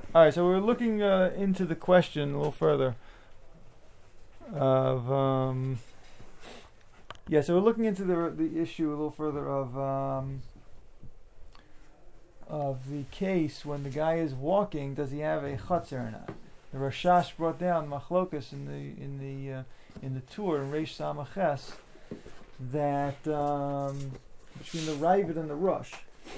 All right, so we're looking into the question a little further of so we're looking into the issue a little further of the case when the guy is walking. Does he have a chutzner or not? The Rashash brought down machlokas in the tour in Reish Samaches that between the Ravid and the Rush.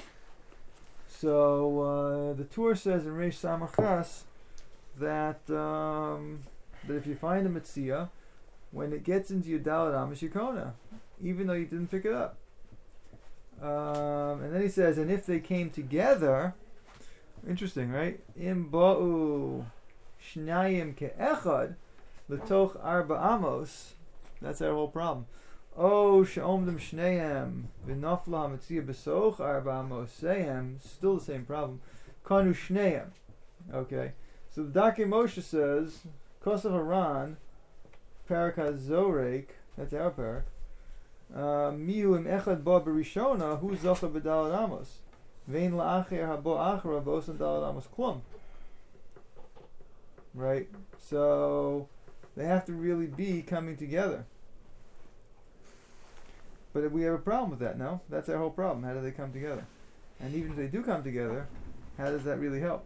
So the tour says in Reish Samaches that if you find a Metzia, when it gets into your Dalet Amos, you kona, even though you didn't pick it up. And then he says, and if they came together, interesting, right? Im ba'u shnayim ke'echad l'toch arba amos. That's our whole problem. Oh, she'omdem shneim v'nafla ha'metzia b'soch arba amos sehem. Still the same problem. Kanu shneim. Okay. So the Darkei Moshe says, Kosav Haran, Parak HaZorek, that's our parak, Mihu im echad ba berishona, hu zocha b'dalad amos. Vein la'acher habo achra b'osan dalad amos klum. Right? So, they have to really be coming together. But we have a problem with that, no? That's our whole problem. How do they come together? And even if they do come together, how does that really help?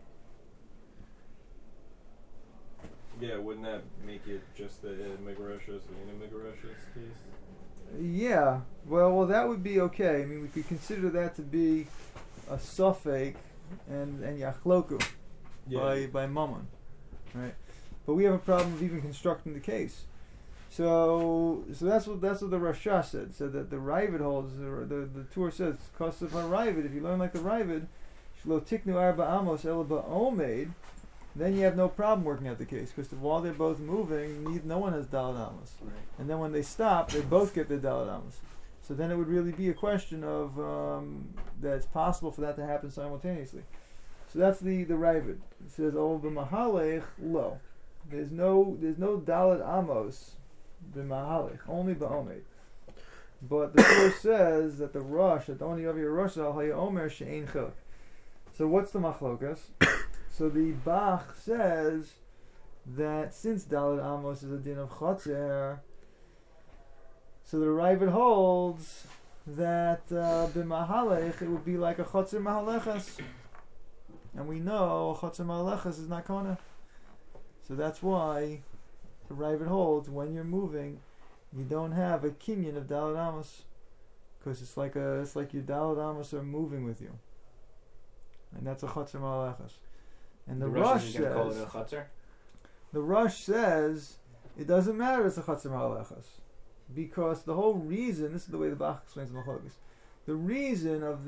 Yeah, wouldn't that make it just the Megareshus and Megareshus case? Yeah, well, that would be okay. I mean, we could consider that to be a suffix and yachloku by Mammon, right? But we have a problem of even constructing the case. So that's what the Rasha said that the Ravid holds. The Tur says Kosav HaRavid. If you learn like the Ravid, Shlo Tiknu Arba Amos Ela Ba'omed, then you have no problem working out the case, because while they're both moving, no one has Daled Amos. Right. And then when they stop, they both get their Daled Amos. So then it would really be a question of that it's possible for that to happen simultaneously. So that's the Ravid. It says, "Oh, b'mahalech lo." There's no Daled Amos b'mahalech, only ba'omed. But the Torah says that the Rosh, that only of your Rosh al hayomer she'ein chilek. So what's the machlokas? So the Bach says that since Daled Amos is a din of chotzer, so the Ravid holds that b'mahalech it would be like a chotzer mahalechas, and we know chotzer mahalechas is not kona. So that's why the Ravid holds when you're moving, you don't have a kinyan of Daled Amos, because it's like your Daled Amos are moving with you, and that's a chotzer mahalechas. And the Rosh says, call it a chatzar? The Rosh says it doesn't matter it's a chatzar ma'alechas, because the whole reason, this is the way the Bach explains the Machlokes, the reason of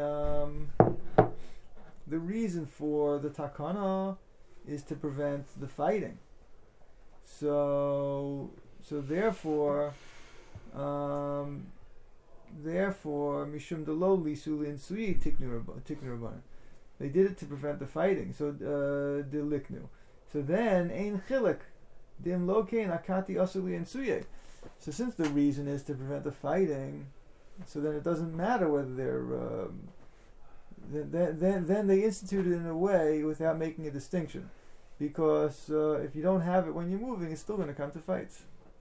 the reason for the takana is to prevent the fighting. So therefore mishum delo lisu linsui tiknu rabbanan. They did it to prevent the fighting. So deliknu. So then ein chilek dim lokein akati asuli and suye. So since the reason is to prevent the fighting, so then it doesn't matter whether they're then they institute it in a way without making a distinction, because if you don't have it when you're moving, it's still going to come to fights.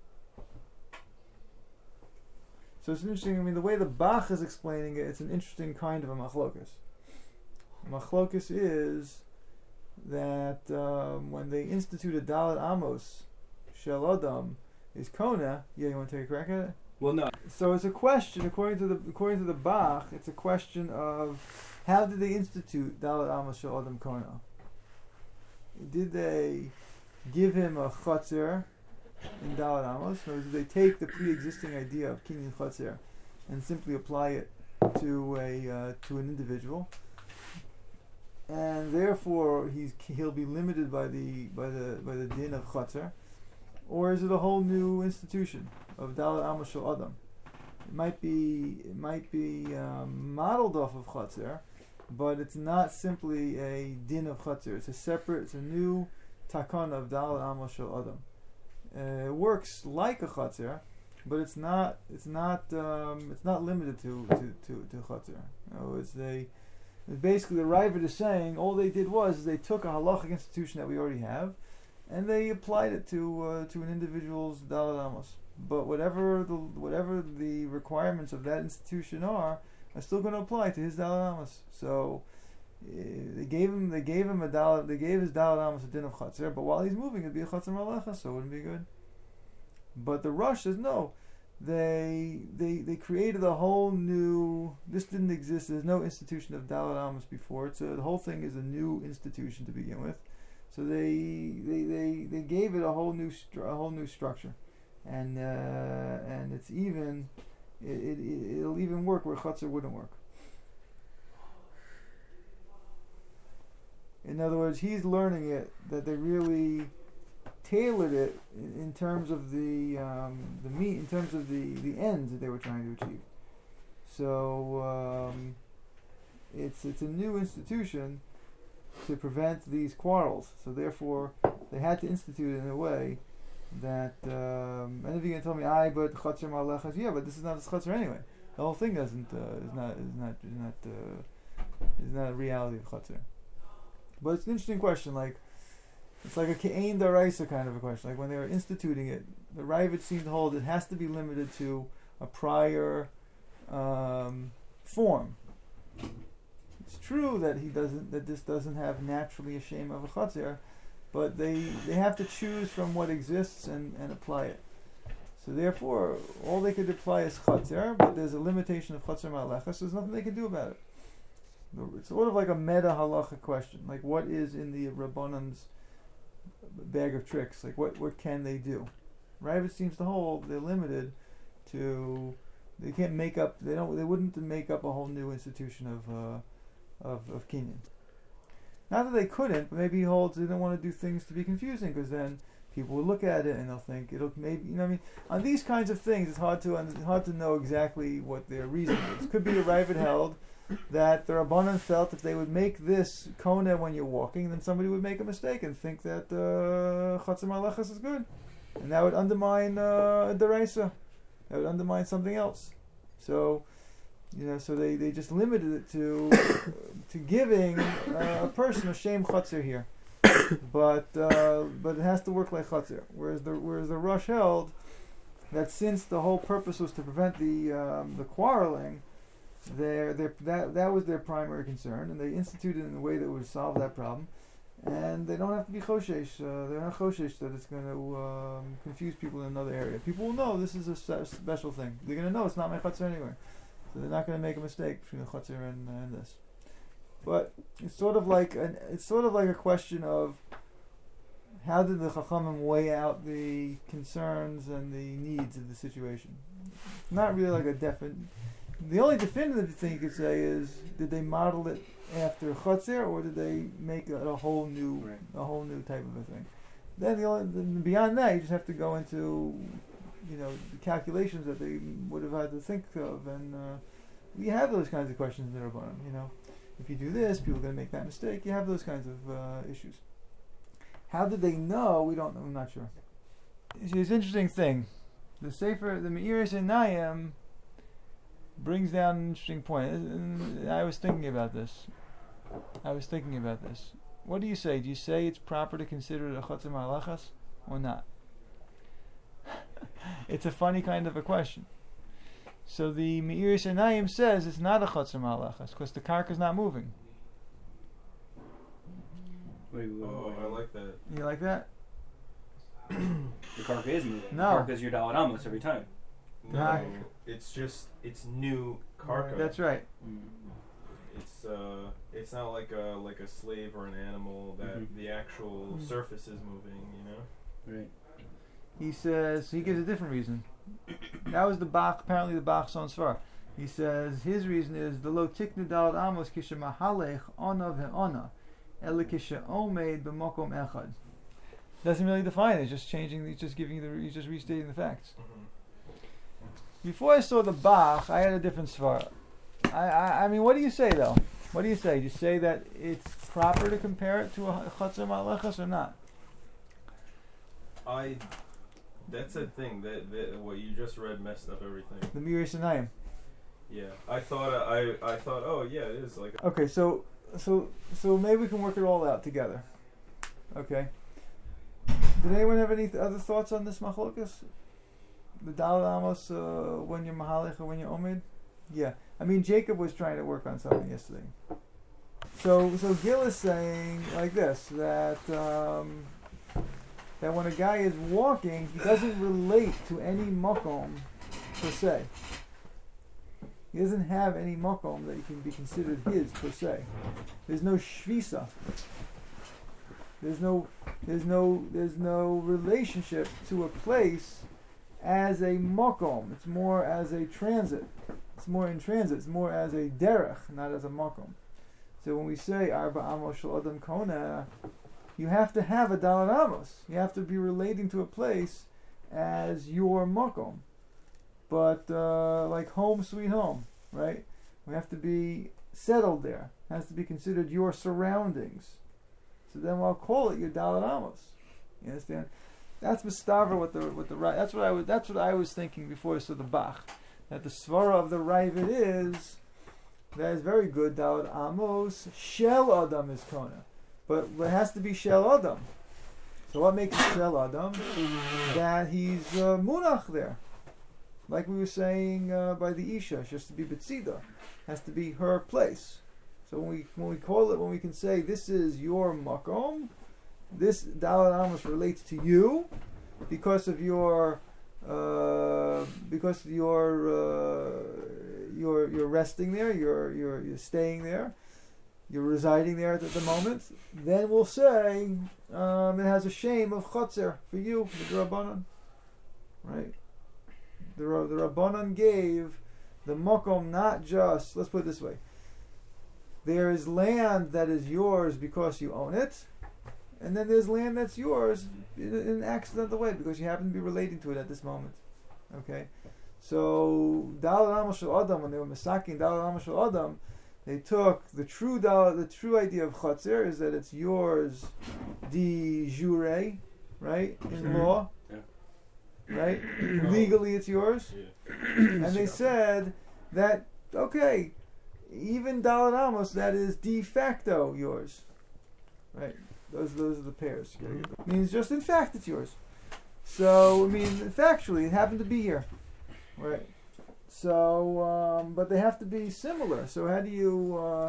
So it's interesting. I mean, the way the Bach is explaining it, it's an interesting kind of a machlokus. Machlokus is that when they institute a Daled Amos Shel Adam is Kona. Yeah, you want to take a crack at it? Well, no. So it's a question according to the Bach. It's a question of how did they institute Daled Amos Shel Adam Kona? Did they give him a chotzer in Daled Amos, or did they take the pre-existing idea of kinyan chotzer and simply apply it to an individual? And therefore he'll be limited by the din of chatzar, or is it a whole new institution of Daled Amos Shel Adam? It might be modeled off of chatzar, but it's not simply a din of chatzar. It's a new takana of Daled Amos Shel Adam. It works like a chatzar, but it's not limited to chatzar. Basically, the Ravid is saying all they did was they took a halachic institution that we already have, and they applied it to an individual's Daled Amos. But whatever the requirements of that institution are still going to apply to his Daled Amos. So they gave his Daled Amos a din of Chatzir, but while he's moving, it'd be a Chatzir Malacha, so it wouldn't be good. But the Rosh says no. They created a whole new. This didn't exist. There's no institution of Daled Amos before it, so the whole thing is a new institution to begin with. So they gave it a whole new structure, and it's even it'll even work where Chatzir wouldn't work. In other words, he's learning it that they really tailored it in terms of the ends that they were trying to achieve. So it's a new institution to prevent these quarrels. So therefore, they had to institute it in a way that. And if you're gonna tell me, but Chatzir Malachas, yeah, but this is not a Chatzir anyway. The whole thing is not a reality of Chatzir. But it's an interesting question, like. It's like a Ke'ein Daraisa kind of a question. Like when they were instituting it, the Ravid seemed to hold it has to be limited to a prior form. It's true that this doesn't have naturally a shame of a chatzir, but they have to choose from what exists and apply it. So therefore, all they could apply is chatzir, but there's a limitation of chatzir ma'alecha, so there's nothing they can do about it. It's sort of like a meta halacha question, like what is in the Rabbanan's bag of tricks, like what can they do? Ravid seems to hold they're limited to, they can't make up, they wouldn't make up a whole new institution of Kinyan. Not that they couldn't, but maybe he holds they don't want to do things to be confusing, because then people will look at it and they'll think it'll maybe, on these kinds of things it's hard to know exactly what their reason is. Could be a Ravid held that the Rabbanan felt if they would make this kona when you're walking, then somebody would make a mistake and think that Chatzir Malachas is good, and that would undermine Deraisa. That would undermine something else. So, so they just limited it to giving a person a shame Chatzir here, but it has to work like Chatzir. Whereas the Rosh held that since the whole purpose was to prevent the quarreling. That was their primary concern, and they instituted it in a way that would solve that problem, and they don't have to be choshesh. They're not choshesh that it's going to confuse people in another area. People will know this is a special thing. They're going to know it's not my chatzir anywhere, so they're not going to make a mistake between the chatzir and this. But it's sort of like a question of how did the chachamim weigh out the concerns and the needs of the situation. Not really like a definite. The only definitive thing you could say is, did they model it after Chatzir, or did they make a whole new type of a thing? Then beyond that, you just have to go into the calculations that they would have had to think of, and we have those kinds of questions in the Rabbanim. If you do this, people are going to make that mistake. You have those kinds of issues. How did they know? We don't know. I'm not sure. It's an interesting thing. The Sefer, the Me'iris Einayim, brings down an interesting point. And I was thinking about this. What do you say? Do you say it's proper to consider it a chatzir malachas or not? It's a funny kind of a question. So the Me'iris Einayim says it's not a chatzir malachas because the karka is not moving. Wait. I like that. You like that? The karka is moving. No. The karka is your Daled Amos every time. No, it's new karka. That's right. It's not like a slave or an animal that the actual surface is moving, Right. He says, he gives a different reason. That was the Bach, apparently the Bach's own svar. He says his reason is the lo tiknu Daled Amos kishe mahalech ona ve'ona ele kishe omeid b'mokom echad. Doesn't really define it. It's just changing. He's just restating the facts. Before I saw the Bach, I had a different svar. I mean, what do you say though? What do you say? Do you say that it's proper to compare it to a chatzir malachas or not? That's the thing that what you just read messed up everything. The Me'iris Einayim. Yeah, I thought oh yeah, it is like Okay, so maybe we can work it all out together. Okay. Did anyone have any other thoughts on this machlokas? The Dalet Amos, when you're mahalech or when you're omid? Yeah. I mean, Jacob was trying to work on something yesterday. So Gil is saying like this, that that when a guy is walking, he doesn't relate to any makom per se. He doesn't have any makom that can be considered his per se. There's no shvisa. There's no relationship to a place as a makom. It's more as a transit. It's more in transit. It's more as a derech, not as a makom. So when we say Arba Amos Shel Adam Kona, you have to have a Dalet Amos. You have to be relating to a place as your makom. But like home sweet home, right? We have to be settled there. It has to be considered your surroundings. So then I'll call it your Dalet Amos. You understand? That's Mustaver with the right. That's what I was thinking before I saw the Bach. That the svara of the Ravid is that is very good. Dalet Amos Shel Adam is Kona, but it has to be Shel Adam. So what makes it Shel Adam? That he's munach there, like we were saying by the Isha. She has to be Betzida, has to be her place. So when we call it, when we can say this is your makom, this Dalet Amos relates to you because of your you're resting there, you're staying there, you're residing there at the moment. Then we'll say it has a shame of chotzer for you, the Rabbanan, right? The Rabbanan gave the makom not just. Let's put it this way. There is land that is yours because you own it, and then there's land that's yours in an accidental way because you happen to be relating to it at this moment. Okay, so Dalet Amos Shel Adam, when they were masaking Dalet Amos Shel Adam, they took the true idea of chotzer is that it's yours de jure, right, in law, right, legally it's yours, and they said that okay. Even Dalet Amos, that is de facto yours, right? Those are the pairs. It means just in fact it's yours. So I mean factually it happened to be here, right? So but they have to be similar. So how do you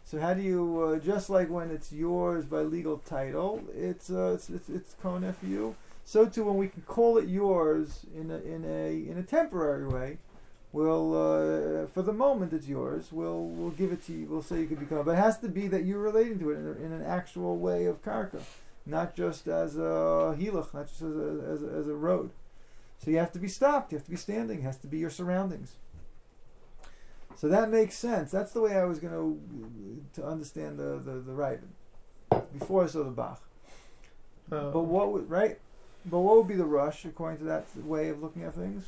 just like when it's yours by legal title, it's kona for you. So too when we can call it yours in a temporary way. We'll, for the moment it's yours. We'll give it to you. We'll say you could become, but it has to be that you're relating to it in an actual way of karka, not just as a hilach, not just as a road. So you have to be stopped. You have to be standing. It has to be your surroundings. So that makes sense. That's the way I was going to understand the Ravid before I saw the Bach. But what would be the rush according to that way of looking at things?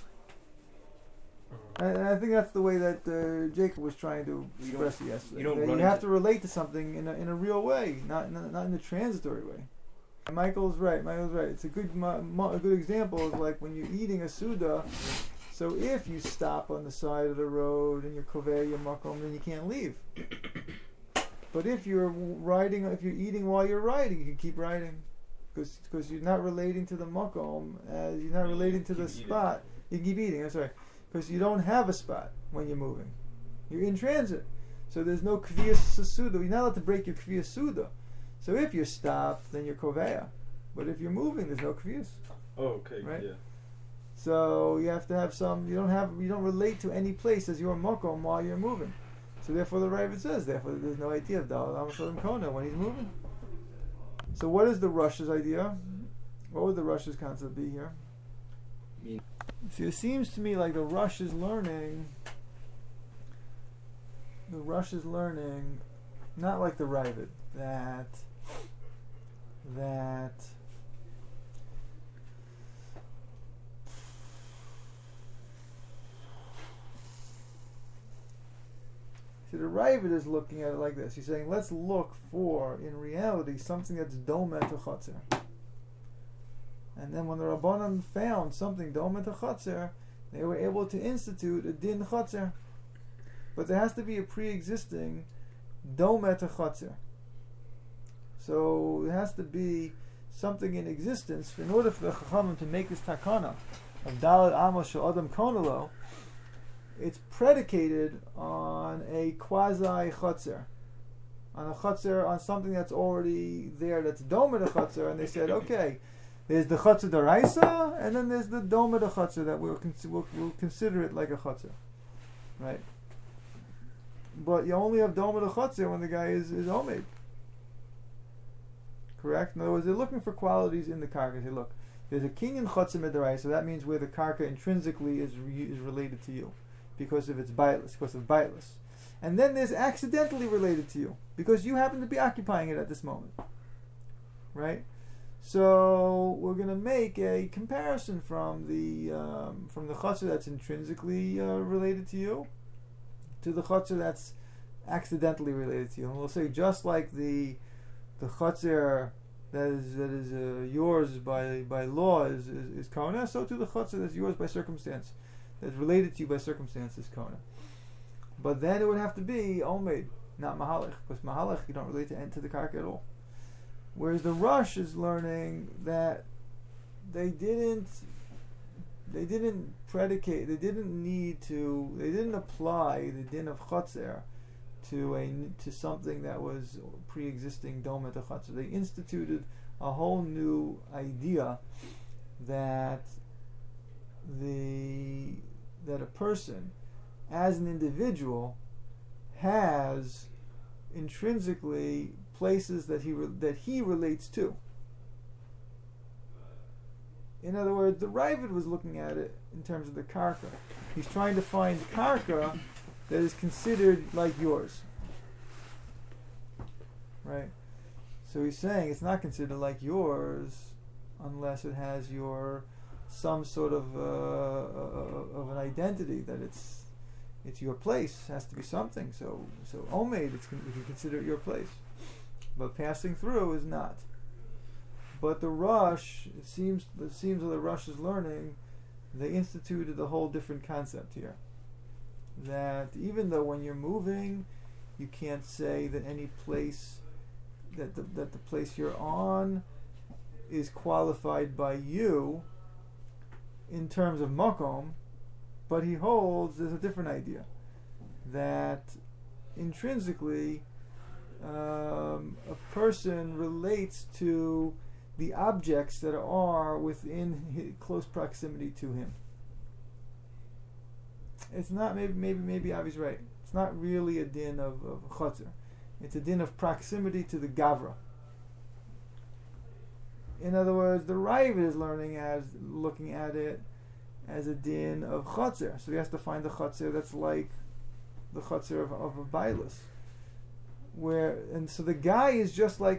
And I think that's the way that Jacob was trying to express it yesterday. You have to relate to something in a real way, not in a transitory way. Michael's right. It's a good example of like when you're eating a suda. So if you stop on the side of the road and you're kovei your makom, then you can't leave. But if you're eating while you're riding, you can keep riding because you're not relating to the makom, as you're not relating to the spot. You can keep eating. I'm sorry. Because you don't have a spot when you're moving. You're in transit. So there's no kviyas suda. You're not allowed to break your kviyas suda. So if you're stopped, then you're koveya. But if you're moving, there's no kviyas. Oh, okay, right? Yeah. So you have to have some. You don't relate to any place as your makom while you're moving. So therefore, the Ravid says, therefore, there's no idea of Dalet Amos Shel Adam Kona when he's moving. So what is the Rush's idea? What would the Rush's concept be here? See, it seems to me like the Rush is learning, not like the Ravid, that see, the Ravid is looking at it like this. He's saying, let's look for, in reality, something that's doma to chotzer. And then when the Rabbanan found something doma to chotzer, they were able to institute a din chotzer. but there has to be a pre-existing Doma to Chotzer. So there has to be something in existence in order for the Chachamim to make this takana of Dalet Amos She'adam Konelo. It's predicated on a quasi Chotzer, on a Chotzer, on something that's already there, that's Doma to Chotzer, and they said, okay, there's the Chotzer Daraisa, and then there's the Doma to Chotzer that we'll consider it like a Chotzer, right? But you only have Doma to Chotzer when the guy is Omed. Correct? In other words, they're looking for qualities in the karka. They say, look, there's a kinyan chotzer midaraisa, so that means where the karka intrinsically is related to you, because of its baitless, because of baitless. And then there's accidentally related to you, because you happen to be occupying it at this moment. Right? So we're going to make a comparison from the chotzer that's intrinsically related to you to the chotzer that's accidentally related to you. And we'll say just like the chotzer that is yours by law is kona, so to the chotzer that's yours by circumstance, that's related to you by circumstance is kona. But then it would have to be omed, not mahalach, because mahalach you don't relate to the karka at all. Whereas the Rush is learning that they didn't predicate, they didn't apply the din of chotzer to something that was pre-existing Doma to Chotzer. They instituted a whole new idea that a person, as an individual, has intrinsically places that he relates to. In other words, the Ravid was looking at it in terms of the karka. He's trying to find karka that is considered like yours. Right? So he's saying it's not considered like yours unless it has some sort of an identity, that it's your place. It has to be something. So Omed, we can consider it your place. But passing through is not. But the Rush, it seems that the Rush is learning, they instituted a whole different concept here. That even though when you're moving, you can't say that any place that the place you're on is qualified by you in terms of makom, but he holds there's a different idea, that intrinsically a person relates to the objects that are within close proximity to him. It's not, maybe Avi's right. It's not really a din of chotzer. It's a din of proximity to the gavra. In other words, the Ravid is looking at it as a din of chotzer. So he has to find the chotzer that's like the chotzer of a bailus. So the guy is just like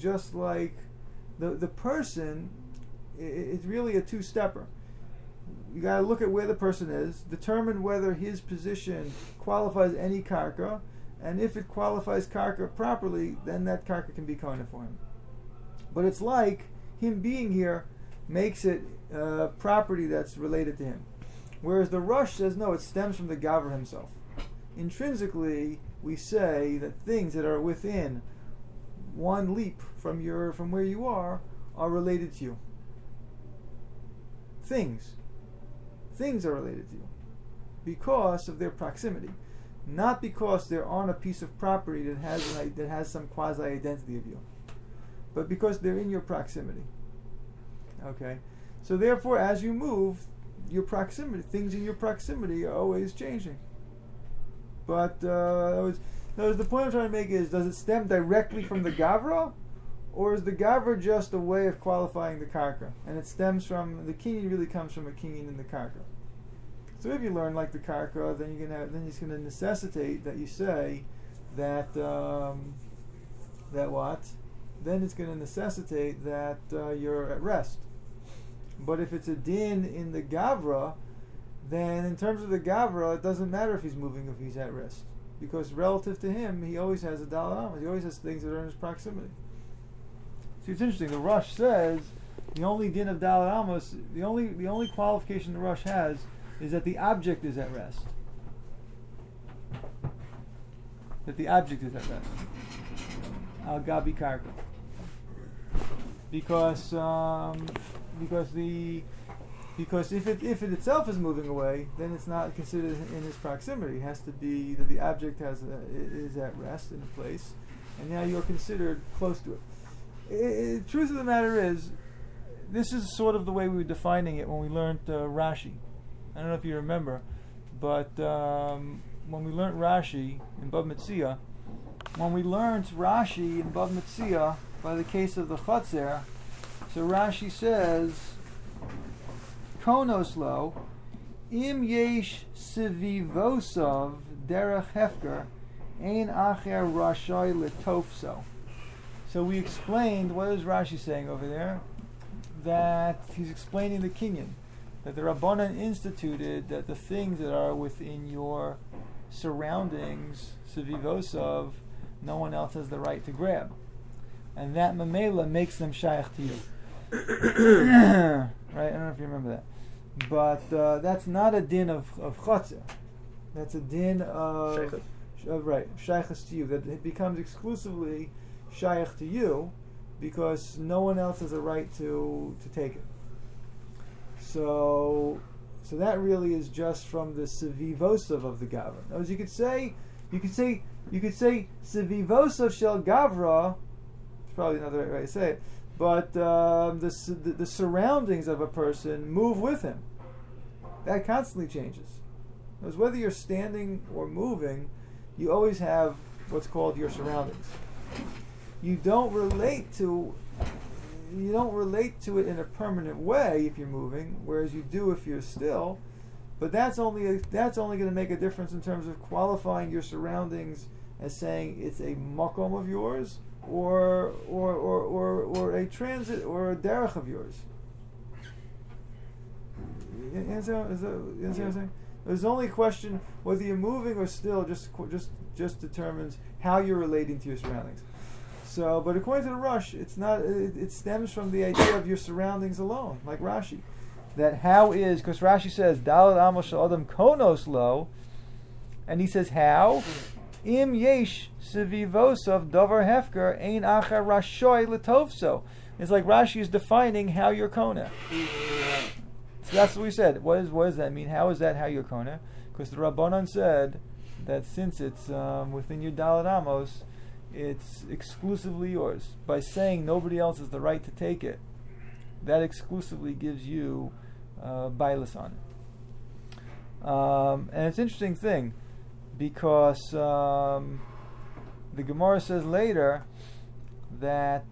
the person. It's really a two-stepper. You got to look at where the person is, determine whether his position qualifies any karka, and if it qualifies karka properly, then that karka can be kona for him. But it's like him being here makes it property that's related to him. Whereas the Rush says no, it stems from the Gavra himself. Intrinsically, we say that things that are within one leap from where you are related to you. Things are related to you because of their proximity, not because they're on a piece of property that has some quasi identity of you, but because they're in your proximity. Okay, so therefore, as you move, your proximity, things in your proximity are always changing. But the point I'm trying to make is: does it stem directly from the Gavra, or is the Gavra just a way of qualifying the Karka? And it stems from, the Kinyan really comes from a Kinyan in the Karka. So if you learn like the Karka, then it's going to necessitate that you say that, Then it's going to necessitate that you're at rest. But if it's a din in the Gavra, then in terms of the Gavra, it doesn't matter if he's moving, if he's at rest. Because relative to him, he always has a Daled Amos. He always has things that are in his proximity. See, it's interesting. The Rush says the only din of Daled Amos, the only qualification the Rush has is that the object is at rest. that the object is at rest. Al gabi karka. Because if it itself is moving away, then it's not considered in its proximity. It has to be that the object is at rest in a place, and now you're considered close to it. Truth of the matter is, this is sort of the way we were defining it when we learned Rashi. I don't know if you remember, but when we learned Rashi in Bava Metzia, by the case of the Chatzer, so Rashi says, Konos lo, im yesh sivivosov derech hefker, ein acher rashay letofso. So we explained, what is Rashi saying over there? That he's explaining the kinyan, that the Rabbanan instituted that the things that are within your surroundings, sivivosov, no one else has the right to grab. And that mamela makes them shaykh to you. Right? I don't know if you remember that. But that's not a din of chatzah. That's a din of shaykhs to you. That it becomes exclusively shaykh to you because no one else has a right to take it. So that really is just from the sevivosav of the gavra. Now, as you could say sevivosav shel gavra. It's probably not the right way to say it. But the surroundings of a person move with him. That constantly changes. Because whether you're standing or moving, you always have what's called your surroundings. You don't relate to it in a permanent way if you're moving, whereas you do if you're still. But that's only going to make a difference in terms of qualifying your surroundings as saying it's a makom of yours, or a transit or a derech of yours. You understand what I'm saying? There's only a question whether you're moving or still. Just determines how you're relating to your surroundings. So, but according to the Rush, it's not. It stems from the idea of your surroundings alone, like Rashi. That how is, because Rashi says Dalad Amos Adam Konos Lo, and he says how. Im yesh sevivosav davar hefker ein achar rashoy letovso. It's like Rashi is defining how you're kona. So that's what we said. What does that mean? How is that how you're kona? Because the Rabbanan said that since it's within your Daled Amos, it's exclusively yours. By saying nobody else has the right to take it, that exclusively gives you bailus on it. And it's an interesting thing, because the Gemara says later that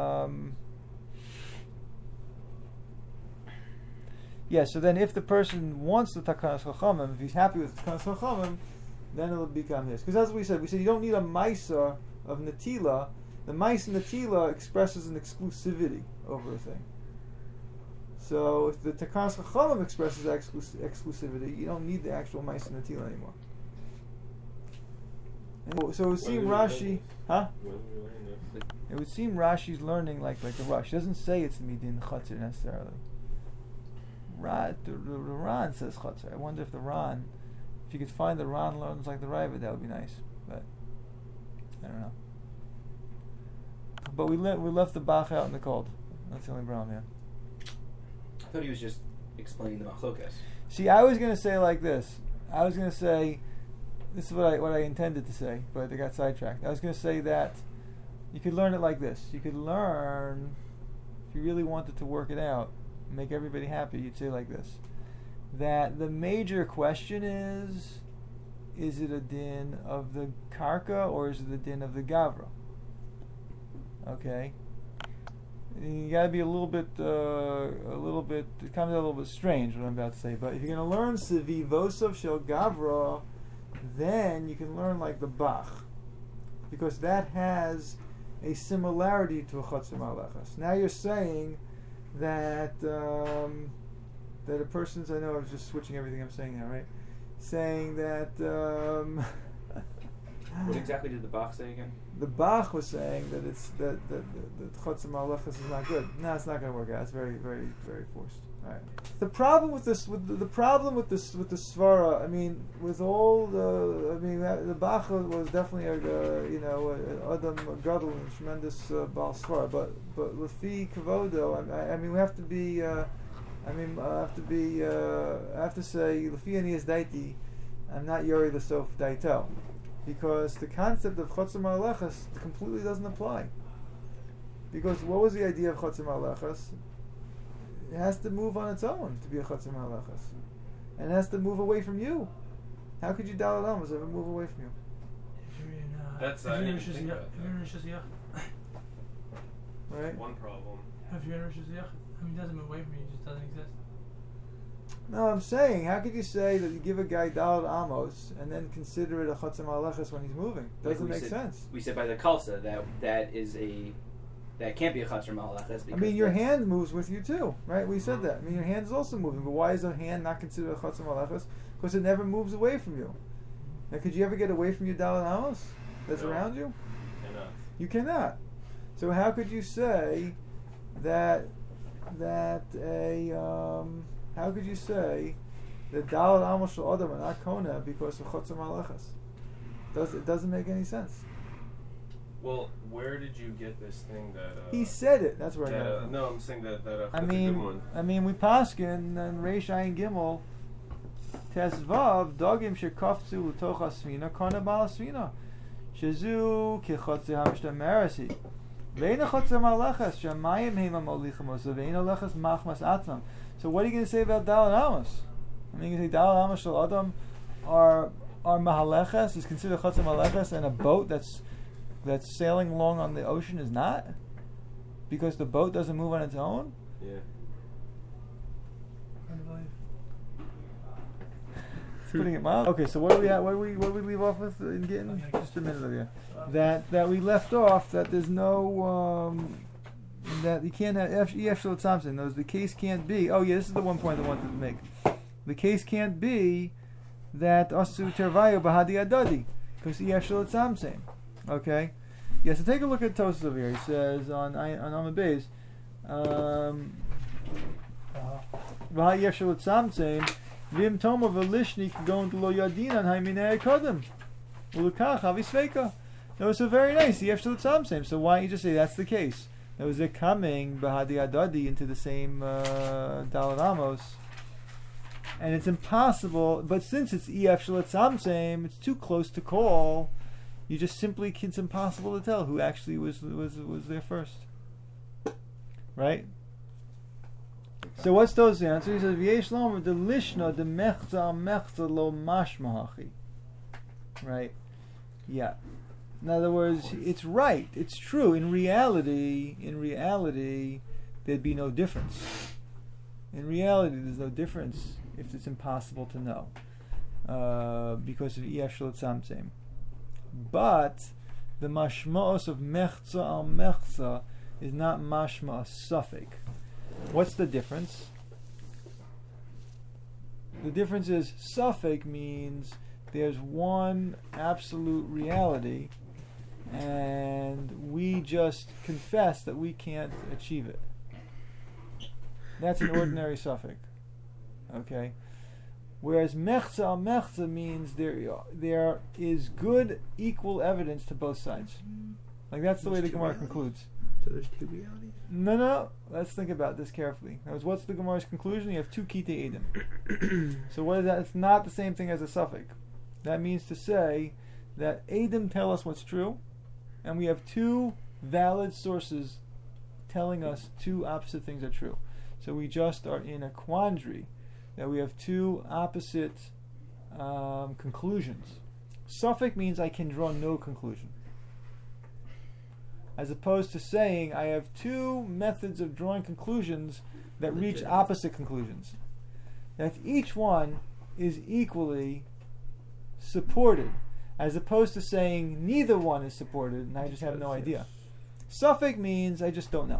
so then if the person wants the Takanas Chachamim, if he's happy with the Takanas Chachamim, then it'll become his. Because as we said you don't need a Maisa of Natila. The Maisa Natila expresses an exclusivity over a thing. So if the Takanas Chachamim expresses exclusivity, you don't need the actual Maisa Natila anymore. So it would seem Rashi, It would seem Rashi's learning like the Rush. He doesn't say it's Midin Chatzir necessarily. The Ran says Chatzir. I wonder if if you could find the Ran learns like the Ravid, that would be nice. But I don't know. But we left the Bach out in the cold. That's the only problem here. I thought he was just explaining the machlokas. See, I was going to say like this. I was going to say, this is what I intended to say, but I got sidetracked. I was going to say that you could learn it like this. You could learn, if you really wanted to work it out, make everybody happy, you'd say like this. That the major question is it a din of the karka or is it a din of the gavra? Okay? You gotta be a little bit, it comes out a little bit strange what I'm about to say, but if you're going to learn Sevivosav Shel Gavra, then you can learn like the Bach, because that has a similarity to a Chatzir Malachas. Now you're saying that that a person's, I know I'm just switching everything I'm saying now, right? Saying that What exactly did the Bach say again? The Bach was saying that it's that Chotzer Malachas is not good. No, it's not going to work out. It's very, very, very forced. All right. The problem with this, with the problem with this, with the Svara. I mean, with all the, I mean, the Bach was definitely a Adam Gadol and tremendous Baal Svara. But Lefi Kavodo, I mean, we have to be. I have to say, Lefi Anias Daiti, I'm not Yori the Sof Daito. Because the concept of Chotzer Malachas completely doesn't apply. Because what was the idea of Chotzer Malachas? It has to move on its own to be a Chotzer Malachas. And it has to move away from you. How could you Dalet Amos ever move away from you? If you're in, That's if I you're in didn't think about If you're in that. Rishas Yach, Right? One problem. if you're in Rishas Yach, I mean, it doesn't move away from you, it just doesn't exist. No, I'm saying, how could you say that you give a guy Dalet Amos and then consider it a Chotzer Malachas when he's moving? Doesn't Like we make said- sense. We said by the Kalsa that can't be a Chatzar Malachas. I mean, your hand moves with you too, right? We said that. I mean, your hand is also moving, but why is a hand not considered a Chotzer Malachas? Because it never moves away from you. Now, could you ever get away from your Dalet Amos that's No. around you? Cannot. You cannot. So how could you say that how could you say that Dalet Amos Shel Adam are not Kona because of Chotzer Malachas? It doesn't make any sense. Well, where did you get this thing that? He said it. That's where I got it That, from. no, I'm saying that that's I a good mean, one. we paskin and Reish Ayin Gimel Tesvav Dogim Shekafzu L'toch Asfina Kana Bal Asfina Shazu Kichotze Hamishta Merasi Veina Chotze Malachas Shamayim Heima Molichamos Veina Lechas Machmas Atzam. So what are you going to say about Dalet Amos? I mean, you say Dalet Amos Shel Adam are Mahaleches is considered Chotze Malachas, and a boat that's sailing along on the ocean is not, because the boat doesn't move on its own. Yeah. Putting it mild. Okay, so what do we at? What do we leave off with in getting? Just a minute of you. That we left off that there's no that you can't have EF Shel Tzamtzim. Those the case can't be. Oh yeah, this is the one point I wanted to make. The case can't be that Asu Tervayu Bahadi Adadi because EF Shel Tzamtzim. Okay. Yeah. So take a look at Tosas over here. He says on Amud Beis. Bahadi EF Shel Tzamtzim. Vim Toma Velishnik going to Lo Yadina and Haiminei Kodem. Ulukach Avisveka. That was so very nice. You have to Tzamtzim. So why don't you just say that's the case? That was it coming Bahadi Adadi into the same Dalet Amos. And it's impossible, but since it's EF Shel Tzamtzim, it's too close to call. You just simply, it's impossible to tell who actually was there first. Right? So what's those answer? He says, "V'yesh lom the lishna the mechza lo mashmahachi." Right? Yeah. In other words, it's right. It's true. In reality, there'd be no difference. In reality, there's no difference if it's impossible to know because of EF Shel Tzamtzim. But the mashmaos of mechza al mechza is not mashma suffik. What's the difference? The difference is suffik means there's one absolute reality and we just confess that we can't achieve it. That's an ordinary suffix. Okay? Whereas mechza al mechza means there is good equal evidence to both sides. Like that's the way the Gemara concludes. So there's two realities? No. Let's think about this carefully. Now, what's the Gemara's conclusion? You have two kitei edim. So what is that? It's not the same thing as a suffix. That means to say that edim tell us what's true, and we have two valid sources telling us two opposite things are true. So we just are in a quandary that we have two opposite conclusions. Suffix means I can draw no conclusion. As opposed to saying I have two methods of drawing conclusions that reach opposite conclusions. That each one is equally supported, as opposed to saying neither one is supported and I just have no idea. Suffix means I just don't know.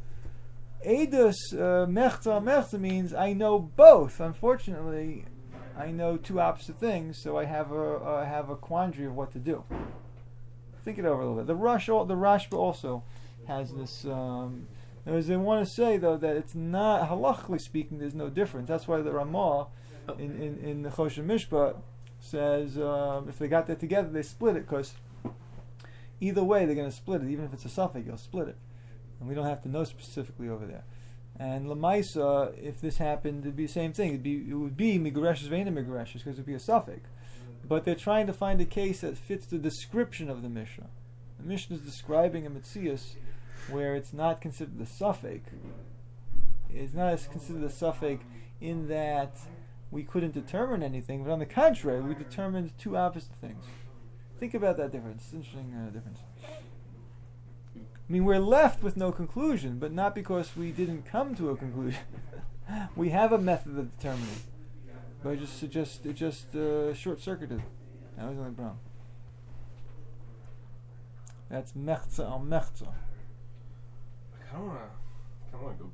Eidus mechza means I know both. Unfortunately, I know two opposite things, so I have a quandary of what to do. Think it over a little bit. The Rashba also has this. As they want to say though that it's not halachically speaking, there's no difference. That's why the Ramah in the Choshen Mishpat says if they got that together, they split it, because either way they're going to split it. Even if it's a suffix, you'll split it, and we don't have to know specifically over there. And Lamaisa, if this happened, it'd be the same thing. It would be Migareshes Veina Migareshes, because it'd be a suffix. But they're trying to find a case that fits the description of the Mishnah. The Mishnah is describing a Metzius where it's not considered a suffix. It's not considered a suffix in that we couldn't determine anything, but on the contrary, we determined two opposite things. Think about that difference. It's an interesting difference. I mean, we're left with no conclusion, but not because we didn't come to a conclusion. We have a method of determining, but it just short-circuited. That was the only problem. That's mechza al mechza. I kind of want to go